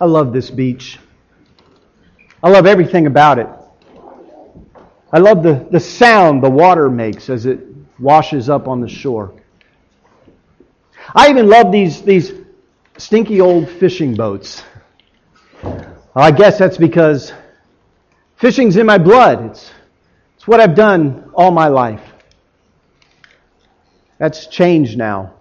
I love this beach. I love everything about it. I love the sound the water makes as it washes up on the shore. I even love these stinky old fishing boats. I guess that's because fishing's in my blood. It's what I've done all my life. That's changed now.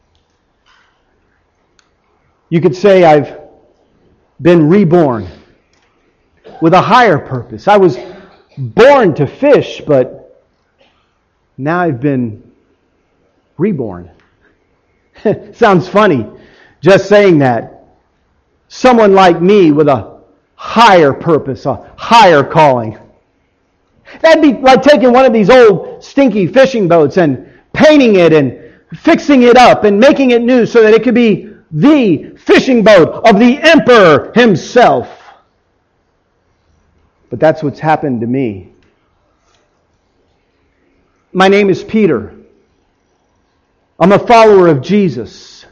You could say I've been reborn with a higher purpose. I was born to fish, but now I've been reborn. Sounds funny just saying that. Someone like me with a higher purpose, a higher calling. That'd be like taking one of these old stinky fishing boats and painting it and fixing it up and making it new so that it could be the fishing boat of the emperor himself. But that's what's happened to me. My name is Peter. I'm a follower of Jesus.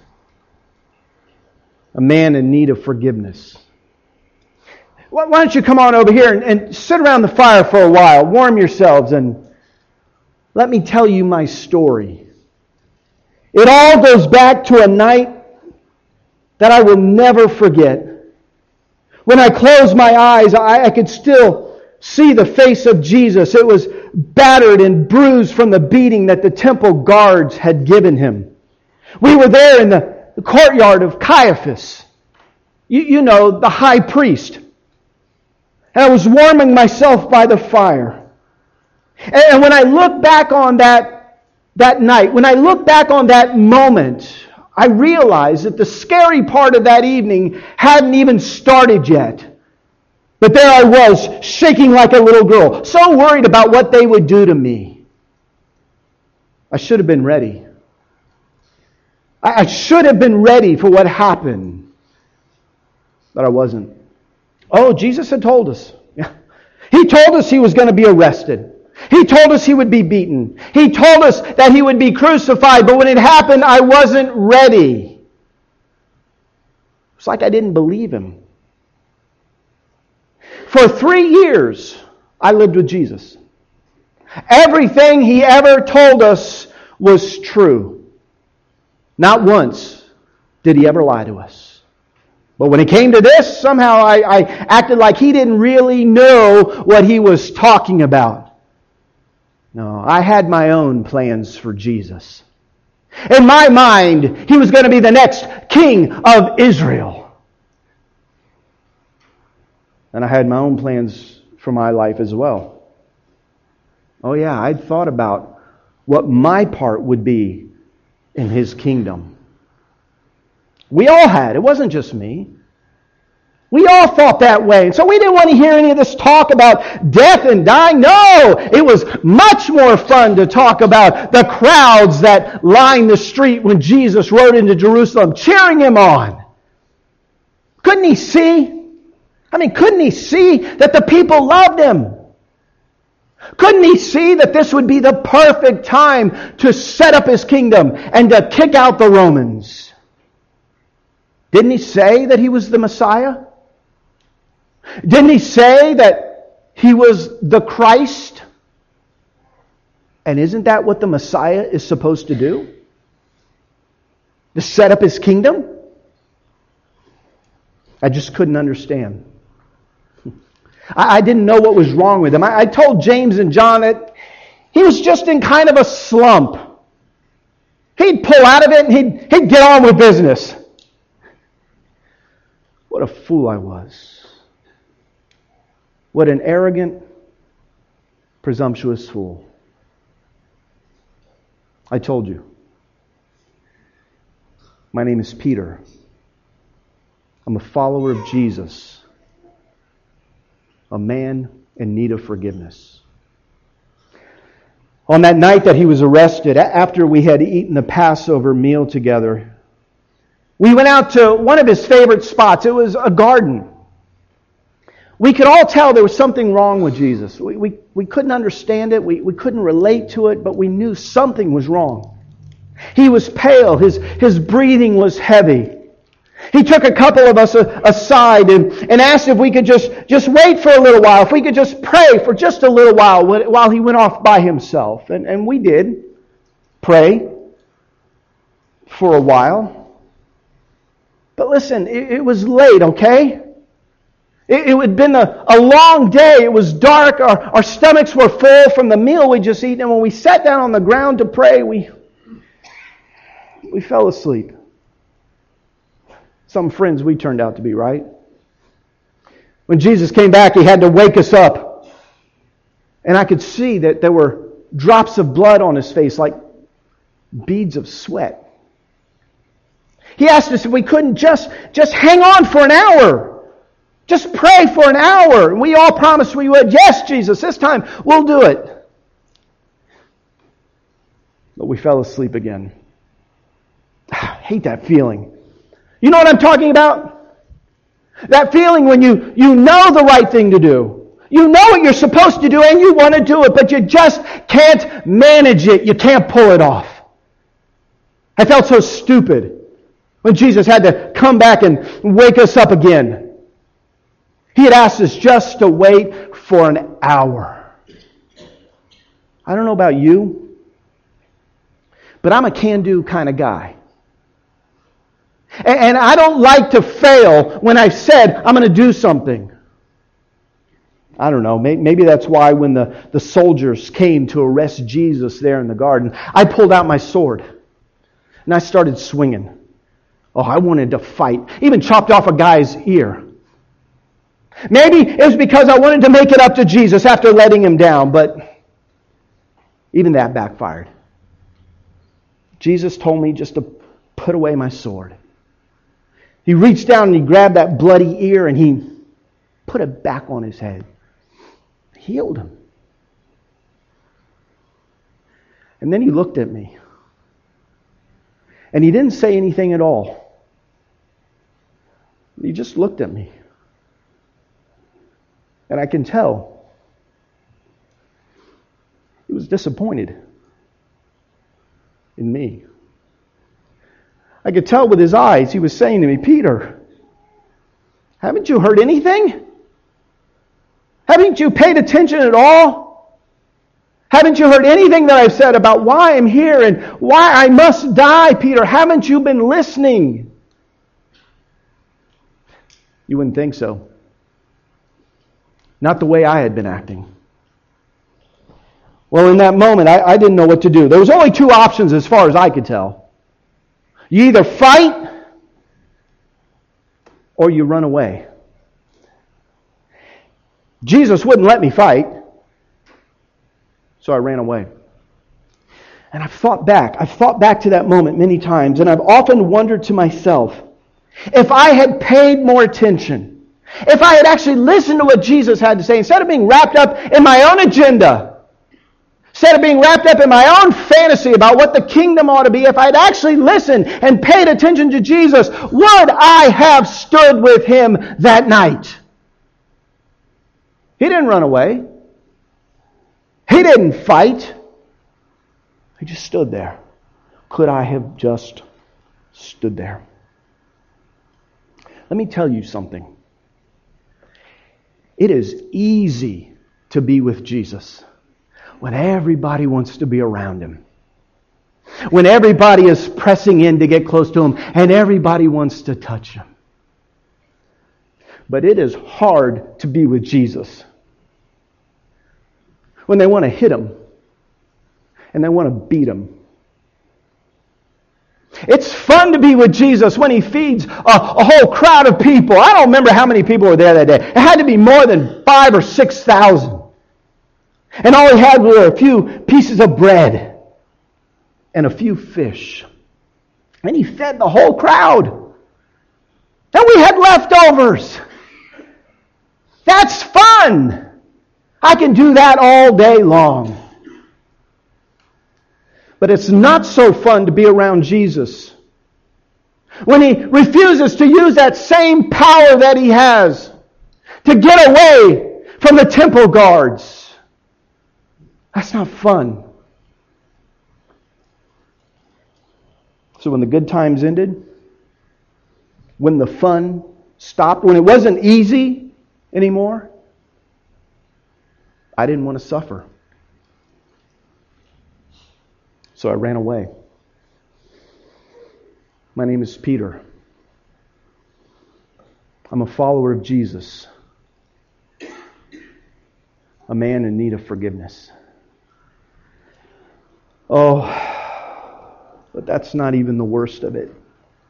A man in need of forgiveness. Why don't you come on over here and sit around the fire for a while, warm yourselves, and let me tell you my story. It all goes back to a night that I will never forget. When I closed my eyes, I could still see the face of Jesus. It was battered and bruised from the beating that the temple guards had given him. We were there in the courtyard of Caiaphas. You know, the high priest. And I was warming myself by the fire. And when I look back on that night, when I look back on that moment, I realized that the scary part of that evening hadn't even started yet. But there I was, shaking like a little girl, so worried about what they would do to me. I should have been ready. I should have been ready for what happened. But I wasn't. Oh, Jesus had told us. He told us He was going to be arrested. He told us He would be beaten. He told us that He would be crucified. But when it happened, I wasn't ready. It's like I didn't believe Him. For 3 years, I lived with Jesus. Everything He ever told us was true. Not once did He ever lie to us. But when it came to this, somehow I acted like He didn't really know what He was talking about. No, I had my own plans for Jesus. In my mind, He was going to be the next king of Israel. And I had my own plans for my life as well. Oh yeah, I'd thought about what my part would be in His kingdom. We all had. It wasn't just me. We all thought that way. And so we didn't want to hear any of this talk about death and dying. No! It was much more fun to talk about the crowds that lined the street when Jesus rode into Jerusalem, cheering Him on. Couldn't He see? Couldn't He see that the people loved Him? Couldn't He see that this would be the perfect time to set up His kingdom and to kick out the Romans? Didn't He say that He was the Messiah? Didn't He say that He was the Christ? And isn't that what the Messiah is supposed to do? To set up His kingdom? I just couldn't understand. I didn't know what was wrong with Him. I told James and John that He was just in kind of a slump. He'd pull out of it and he'd get on with business. What a fool I was. What an arrogant, presumptuous fool. I told you. My name is Peter. I'm a follower of Jesus. A man in need of forgiveness. On that night that He was arrested, after we had eaten the Passover meal together, we went out to one of His favorite spots. It was a garden. We could all tell there was something wrong with Jesus. We couldn't understand it. We couldn't relate to it, but we knew something was wrong. He was pale. His breathing was heavy. He took a couple of us aside and asked if we could just wait for a little while, if we could just pray for just a little while he went off by himself. And we did pray for a while. But listen, it was late, okay? It had been a long day. It was dark. Our stomachs were full from the meal we just eaten. And when we sat down on the ground to pray, we fell asleep. Some friends we turned out to be, right? When Jesus came back, He had to wake us up. And I could see that there were drops of blood on His face, like beads of sweat. He asked us if we couldn't just hang on for an hour. Just pray for an hour. And we all promised we would. Yes, Jesus, this time we'll do it. But we fell asleep again. I hate that feeling. You know what I'm talking about? That feeling when you know the right thing to do. You know what you're supposed to do and you want to do it, but you just can't manage it. You can't pull it off. I felt so stupid when Jesus had to come back and wake us up again. He had asked us just to wait for an hour. I don't know about you, but I'm a can-do kind of guy. And I don't like to fail when I've said I'm going to do something. I don't know, maybe that's why when the soldiers came to arrest Jesus there in the garden, I pulled out my sword and I started swinging. Oh, I wanted to fight. Even chopped off a guy's ear. Maybe it was because I wanted to make it up to Jesus after letting him down, but even that backfired. Jesus told me just to put away my sword. He reached down and He grabbed that bloody ear and He put it back on his head. Healed him. And then He looked at me. And He didn't say anything at all. He just looked at me. And I can tell He was disappointed in me. I could tell with His eyes, He was saying to me, Peter, haven't you heard anything? Haven't you paid attention at all? Haven't you heard anything that I've said about why I'm here and why I must die, Peter? Haven't you been listening? You wouldn't think so. Not the way I had been acting. Well, in that moment, I didn't know what to do. There was only two options as far as I could tell. You either fight or you run away. Jesus wouldn't let me fight, so I ran away. And I've thought back to that moment many times, and I've often wondered to myself, if I had paid more attention, if I had actually listened to what Jesus had to say, instead of being wrapped up in my own agenda, instead of being wrapped up in my own fantasy about what the kingdom ought to be, if I'd actually listened and paid attention to Jesus, would I have stood with Him that night? He didn't run away. He didn't fight. He just stood there. Could I have just stood there? Let me tell you something. It is easy to be with Jesus when everybody wants to be around Him. When everybody is pressing in to get close to Him and everybody wants to touch Him. But it is hard to be with Jesus when they want to hit Him and they want to beat Him. It's fun to be with Jesus when He feeds a whole crowd of people. I don't remember how many people were there that day. It had to be more than 5,000 or 6,000. And all He had were a few pieces of bread and a few fish. And He fed the whole crowd. And we had leftovers. That's fun. I can do that all day long. But it's not so fun to be around Jesus when He refuses to use that same power that He has to get away from the temple guards. That's not fun. So when the good times ended, when the fun stopped, when it wasn't easy anymore, I didn't want to suffer. So I ran away. My name is Peter. I'm a follower of Jesus. A man in need of forgiveness. Oh, but that's not even the worst of it.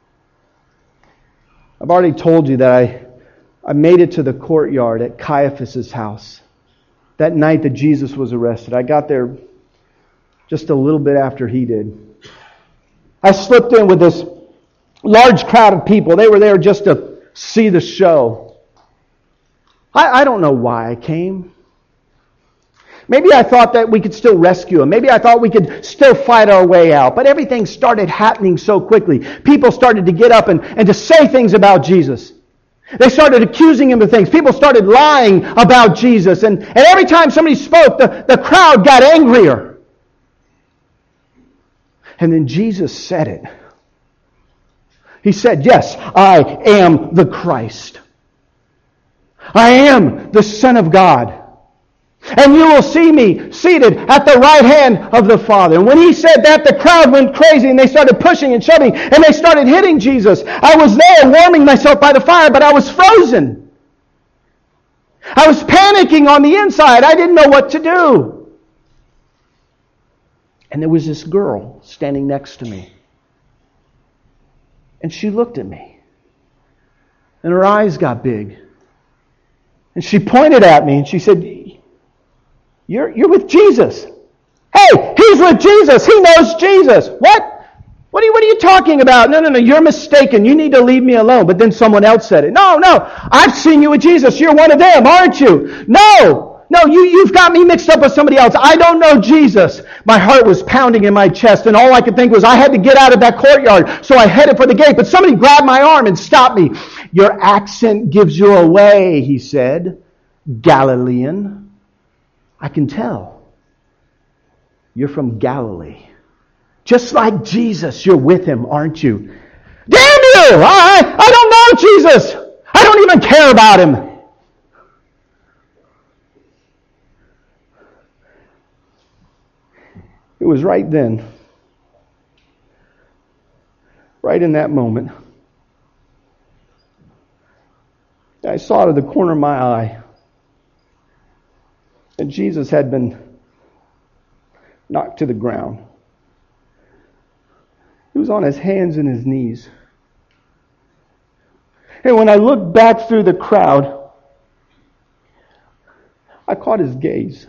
I've already told you that I made it to the courtyard at Caiaphas' house that night that Jesus was arrested. I got there just a little bit after he did. I slipped in with this large crowd of people. They were there just to see the show. I don't know why I came. Maybe I thought that we could still rescue him. Maybe I thought we could still fight our way out. But everything started happening so quickly. People started to get up and to say things about Jesus. They started accusing him of things. People started lying about Jesus. And every time somebody spoke, the crowd got angrier. And then Jesus said it. He said, "Yes, I am the Christ. I am the Son of God. And you will see me seated at the right hand of the Father." And when he said that, the crowd went crazy and they started pushing and shoving and they started hitting Jesus. I was there warming myself by the fire, but I was frozen. I was panicking on the inside. I didn't know what to do. And there was this girl standing next to me. And she looked at me. And her eyes got big. And she pointed at me and she said, You're with Jesus. Hey, he's with Jesus. He knows Jesus. What? What are you talking about? No, you're mistaken. You need to leave me alone. But then someone else said it. No, I've seen you with Jesus. You're one of them, aren't you? No, you've got me mixed up with somebody else. I don't know Jesus. My heart was pounding in my chest, and all I could think was I had to get out of that courtyard. So I headed for the gate, but somebody grabbed my arm and stopped me. "Your accent gives you away," he said. "Galilean. I can tell. You're from Galilee. Just like Jesus, you're with him, aren't you?" "Damn you! I don't know Jesus! I don't even care about him!" It was right then, right in that moment, I saw out of the corner of my eye that Jesus had been knocked to the ground. He was on his hands and his knees. And when I looked back through the crowd, I caught his gaze.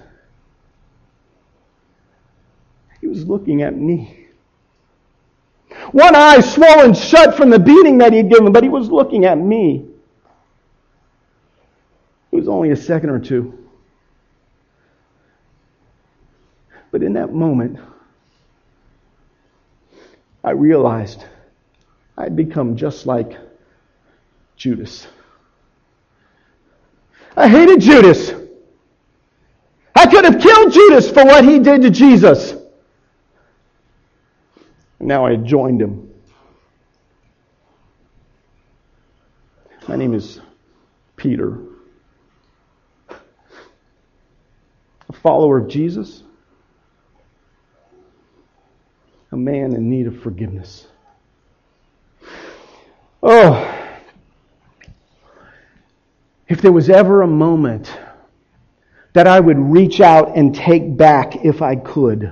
He was looking at me. One eye swollen shut from the beating that he had given, but he was looking at me. It was only a second or two. But in that moment, I realized I'd become just like Judas. I hated Judas. I could have killed Judas for what he did to Jesus. And now I joined him. My name is Peter. A follower of Jesus. A man in need of forgiveness. Oh, if there was ever a moment that I would reach out and take back if I could,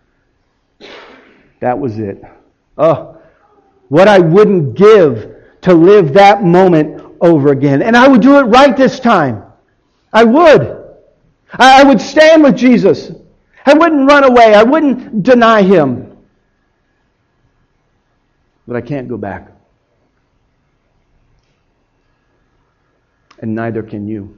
that was it. Oh, what I wouldn't give to live that moment over again. And I would do it right this time. I would. I would stand with Jesus. I wouldn't run away. I wouldn't deny him. But I can't go back. And neither can you.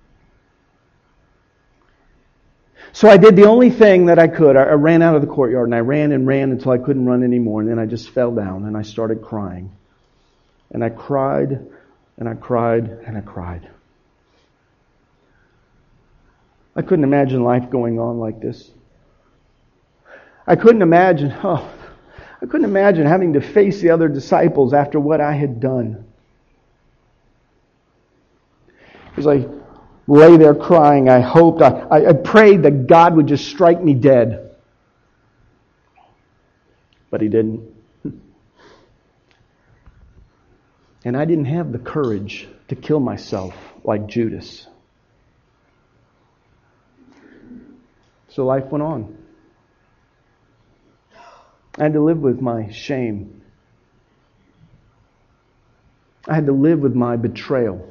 So I did the only thing that I could. I ran out of the courtyard and I ran until I couldn't run anymore. And then I just fell down and I started crying. And I cried and I cried and I cried. I couldn't imagine life going on like this. I couldn't imagine having to face the other disciples after what I had done. As I lay there crying, I hoped, I prayed that God would just strike me dead. But He didn't. And I didn't have the courage to kill myself like Judas. So life went on. I had to live with my shame. I had to live with my betrayal.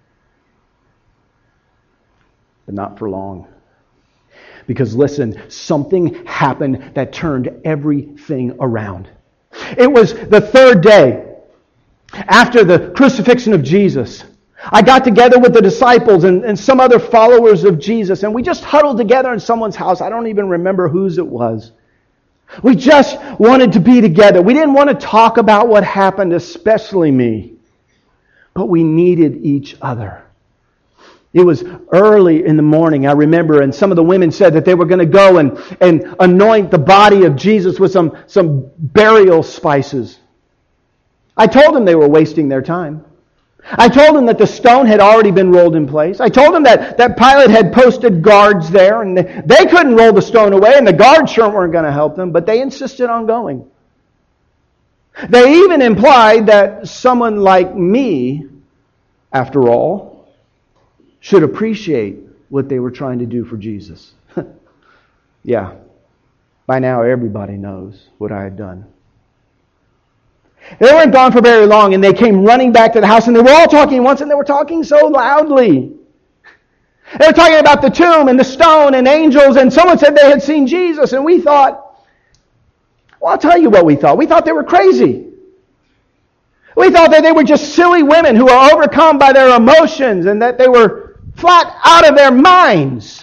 But not for long. Because listen, something happened that turned everything around. It was the third day after the crucifixion of Jesus. I got together with the disciples and some other followers of Jesus, and we just huddled together in someone's house. I don't even remember whose it was. We just wanted to be together. We didn't want to talk about what happened, especially me. But we needed each other. It was early in the morning, I remember, and some of the women said that they were going to go and anoint the body of Jesus with some burial spices. I told them they were wasting their time. I told them that the stone had already been rolled in place. I told them that Pilate had posted guards there, and they couldn't roll the stone away, and the guards sure weren't going to help them, but they insisted on going. They even implied that someone like me, after all, should appreciate what they were trying to do for Jesus. Yeah, by now everybody knows what I had done. They weren't gone for very long, and they came running back to the house, and they were all talking once, and they were talking so loudly. They were talking about the tomb and the stone and angels, and someone said they had seen Jesus, and we thought, well, I'll tell you what we thought. We thought they were crazy. We thought that they were just silly women who were overcome by their emotions and that they were flat out of their minds.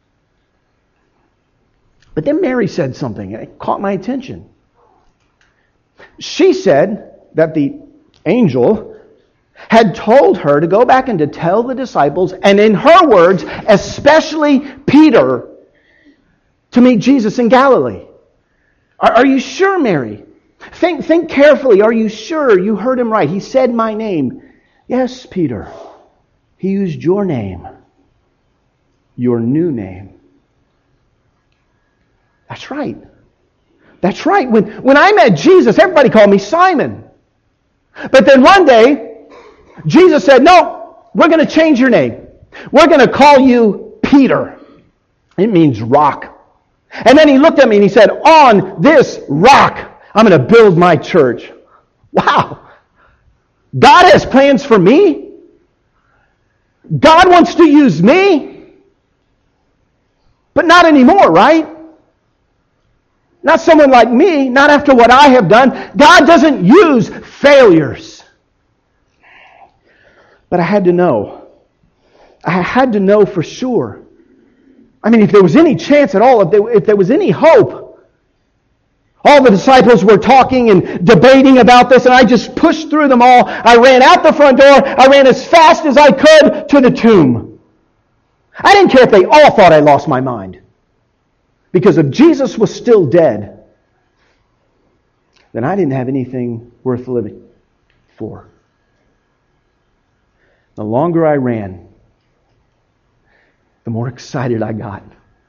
But then Mary said something, and it caught my attention. She said that the angel had told her to go back and to tell the disciples, and in her words, especially Peter, to meet Jesus in Galilee. Are you sure, Mary? Think carefully. Are you sure you heard him right? He said my name. Yes, Peter. He used your name. Your new name. That's right. That's right. When I met Jesus, everybody called me Simon. But then one day, Jesus said, no, we're going to change your name. We're going to call you Peter. It means rock. And then He looked at me and He said, on this rock, I'm going to build my church. Wow. God has plans for me. God wants to use me. But not anymore, right? Not someone like me, not after what I have done. God doesn't use failures. But I had to know. I had to know for sure. I mean, if there was any chance at all, if there was any hope. All the disciples were talking and debating about this, and I just pushed through them all. I ran out the front door. I ran as fast as I could to the tomb. I didn't care if they all thought I lost my mind. Because if Jesus was still dead, then I didn't have anything worth living for. The longer I ran, the more excited I got.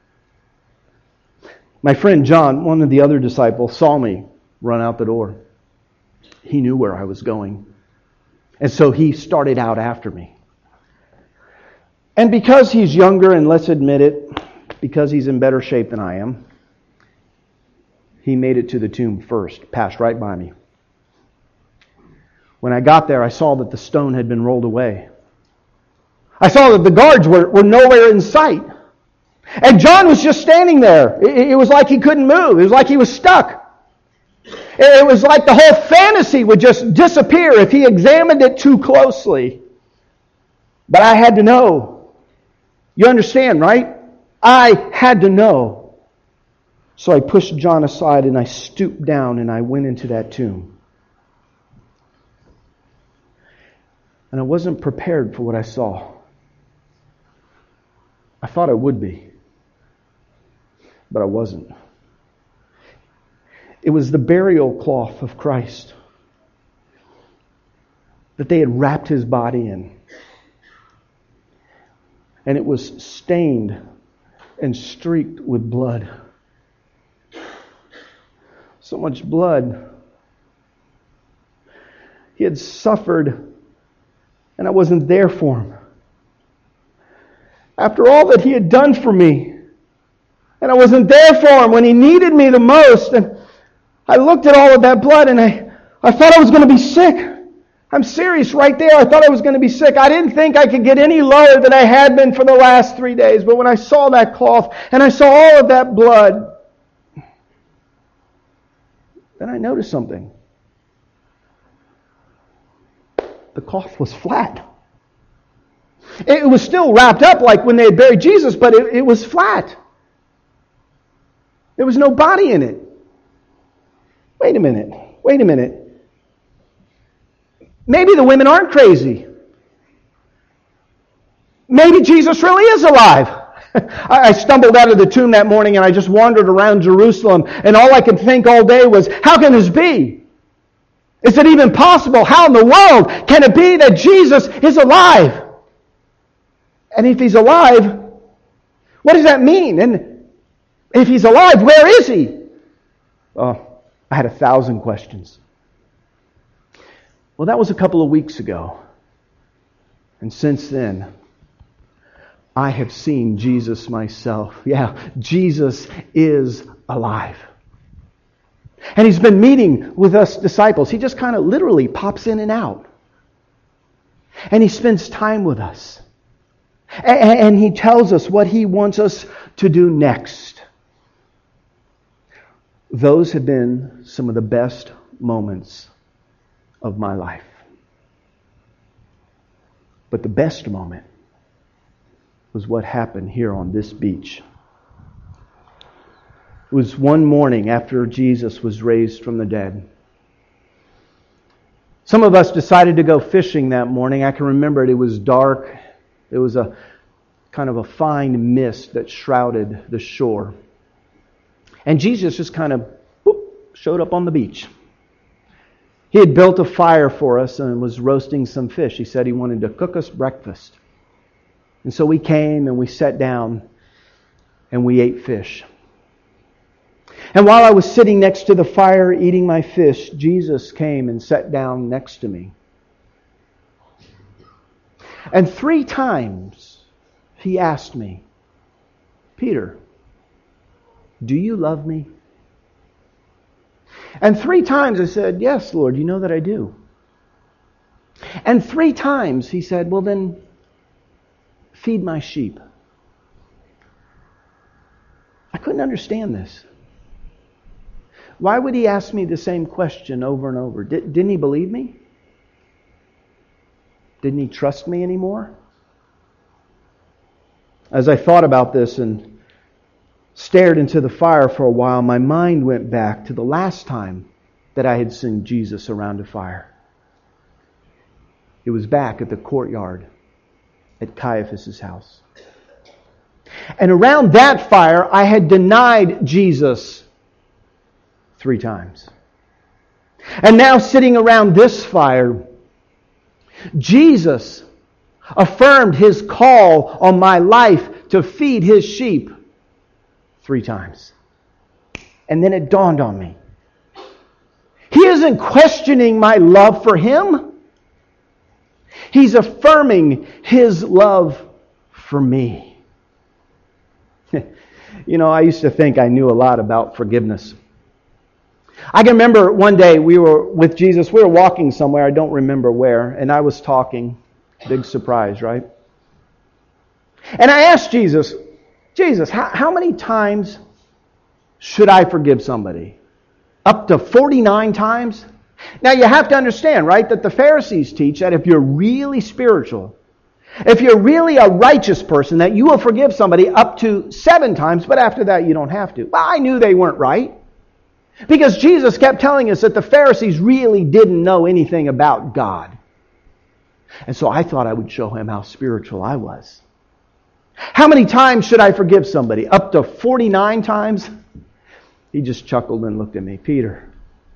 My friend John, one of the other disciples, saw me run out the door. He knew where I was going. And so he started out after me. And because he's younger, and let's admit it, because he's in better shape than I am, he made it to the tomb first, passed right by me. When I got there, I saw that the stone had been rolled away. I saw that the guards were nowhere in sight. And John was just standing there. It was like he couldn't move. It was like he was stuck. It was like the whole fantasy would just disappear if he examined it too closely. But I had to know. You understand, right? I had to know. So I pushed John aside and I stooped down and I went into that tomb. And I wasn't prepared for what I saw. I thought I would be. But I wasn't. It was the burial cloth of Christ that they had wrapped His body in. and it was stained and streaked with blood. So much blood. He had suffered, and I wasn't there for him. After all that he had done for me, and I wasn't there for him when he needed me the most, and I looked at all of that blood, and I thought I was going to be sick. I'm serious right there. I thought I was going to be sick. I didn't think I could get any lower than I had been for the last 3 days. But when I saw that cloth and I saw all of that blood, then I noticed something. The cloth was flat. It was still wrapped up like when they had buried Jesus, but it was flat. There was no body in it. Wait a minute. Maybe the women aren't crazy. Maybe Jesus really is alive. I stumbled out of the tomb that morning and I just wandered around Jerusalem, and all I could think all day was, how can this be? Is it even possible? How in the world can it be that Jesus is alive? And if He's alive, what does that mean? And if He's alive, where is He? Oh, I had 1,000 questions. Well, that was a couple of weeks ago. And since then, I have seen Jesus myself. Yeah, Jesus is alive. And He's been meeting with us disciples. He just kind of literally pops in and out. And He spends time with us. And He tells us what He wants us to do next. Those have been some of the best moments of my life. But the best moment was what happened here on this beach. It was one morning after Jesus was raised from the dead. Some of us decided to go fishing that morning. I can remember it. It was dark. There was a kind of a fine mist that shrouded the shore. And Jesus just kind of showed up on the beach. He had built a fire for us and was roasting some fish. He said He wanted to cook us breakfast. And so we came and we sat down and we ate fish. And while I was sitting next to the fire eating my fish, Jesus came and sat down next to me. And 3 times He asked me, Peter, do you love me? And 3 times I said, yes, Lord, you know that I do. And 3 times He said, well then, feed my sheep. I couldn't understand this. Why would He ask me the same question over and over? Didn't He believe me? Didn't He trust me anymore? As I thought about this and stared into the fire for a while, my mind went back to the last time that I had seen Jesus around a fire. It was back at the courtyard at Caiaphas' house. And around that fire, I had denied Jesus 3 times. And now sitting around this fire, Jesus affirmed His call on my life to feed His sheep 3 times. And then it dawned on me. He isn't questioning my love for Him. He's affirming His love for me. I used to think I knew a lot about forgiveness. I can remember one day we were with Jesus. We were walking somewhere. I don't remember where. And I was talking. Big surprise, right? And I asked Jesus, how many times should I forgive somebody? Up to 49 times? Now you have to understand, right, that the Pharisees teach that if you're really spiritual, if you're really a righteous person, that you will forgive somebody up to 7 times, but after that you don't have to. Well, I knew they weren't right. Because Jesus kept telling us that the Pharisees really didn't know anything about God. And so I thought I would show him how spiritual I was. How many times should I forgive somebody? Up to 49 times? He just chuckled and looked at me. Peter,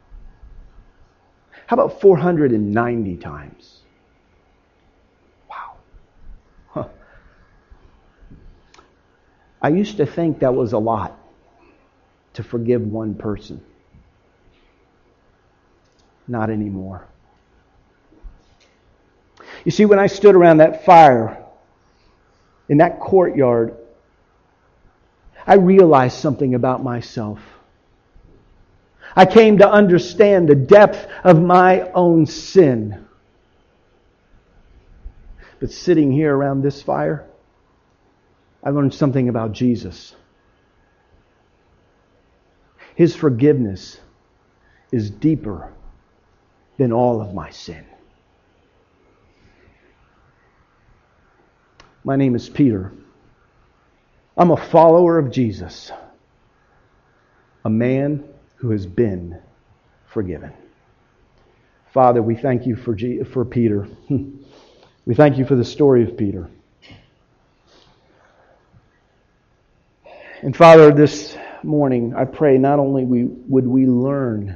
how about 490 times? Wow. Huh. I used to think that was a lot to forgive one person. Not anymore. You see, when I stood around that fire in that courtyard, I realized something about myself. I came to understand the depth of my own sin. But sitting here around this fire, I learned something about Jesus. His forgiveness is deeper than all of my sin. My name is Peter. I'm a follower of Jesus. A man who has been forgiven. Father, we thank you for Peter. We thank you for the story of Peter. And Father, this morning, I pray not only would we learn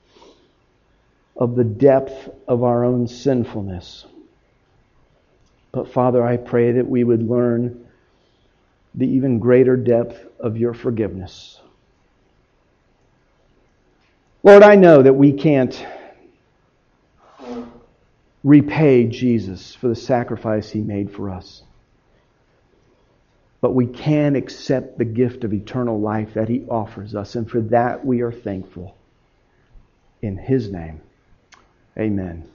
of the depth of our own sinfulness, but Father, I pray that we would learn the even greater depth of your forgiveness. Lord, I know that we can't repay Jesus for the sacrifice He made for us. But we can accept the gift of eternal life that He offers us. And for that we are thankful. In His name, amen.